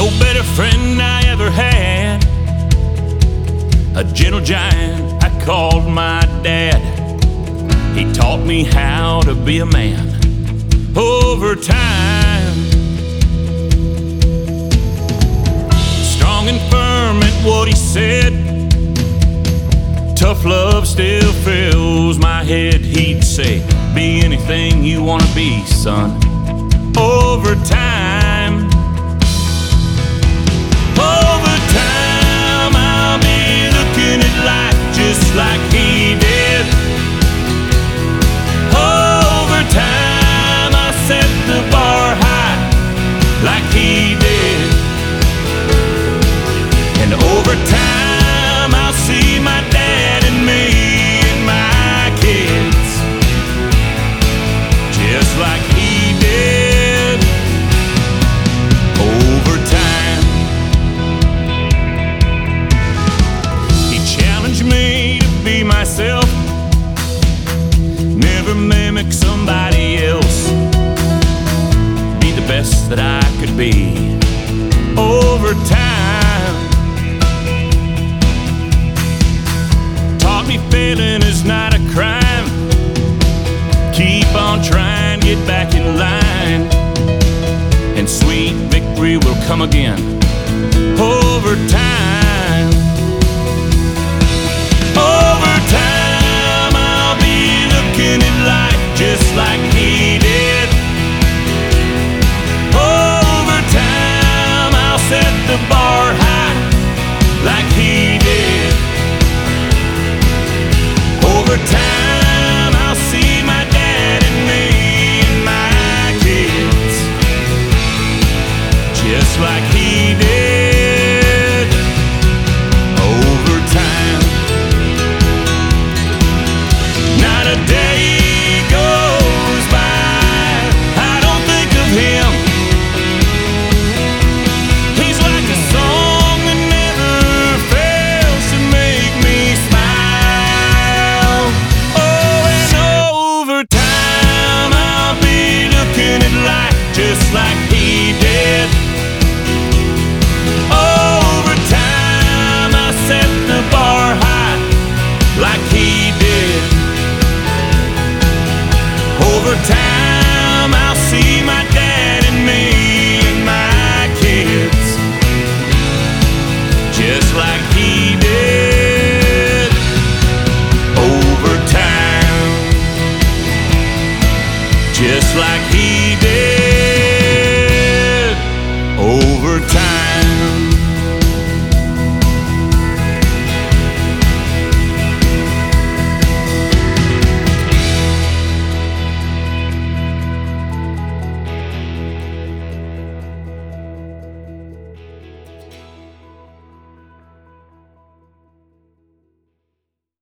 No better friend I ever had, a gentle giant I called my dad. He taught me how to be a man over time. Strong and firm at what he said, tough love still fills my head. He'd say, be anything you want to be, son, over time. Over time I'll be looking at life just like he did. Over time I'll set the bar high like he did. And over time I'll see my dad and me and my kids just like he did. Over time he challenged me to be myself, never mimic somebody else, be the best that I could be. Over time taught me failing is not a crime, keep on trying, get back in line, and sweet victory will come again. Over time, over time I'll be looking at life just like he did. Over time I'll set the bar high like he did. Over time I'll see my dad and me and my kids just like he did. Over time, not a day goes by I don't think of him. He's like a song that never fails to make me smile. Oh, and over time I'll be looking at life just like he did. Over time I set the bar high like he did. Over time I'll see my dad and me and my kids just like he did. Over time, just like he